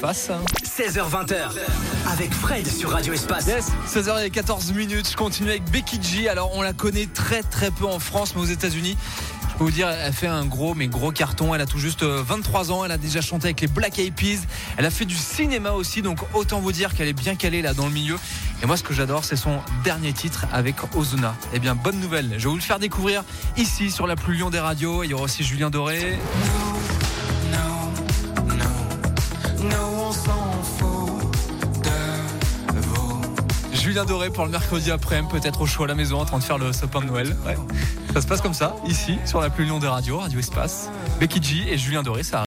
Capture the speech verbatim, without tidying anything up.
Espace. seize heures vingt avec Fred sur Radio Espace. Yes, seize heures quatorze minutes. Je continue avec Becky G. Alors on la connaît très très peu en France, mais aux États-Unis, je peux vous dire, elle fait un gros mais gros carton. Elle a tout juste vingt-trois ans. Elle a déjà chanté avec les Black Eyed Peas. Elle a fait du cinéma aussi, donc autant vous dire qu'elle est bien calée là dans le milieu. Et moi, ce que j'adore, c'est son dernier titre avec Ozuna. Eh bien, bonne nouvelle. Je vais vous le faire découvrir ici sur la plus Lyon des radios. Il y aura aussi Julien Doré. Julien Doré pour le mercredi après-midi, peut-être au chaud à la maison en train de faire le sapin de Noël. Ouais. Ça se passe comme ça, ici, sur la plus Lyon des radios, Radio Espace. Becky G et Julien Doré, ça arrive.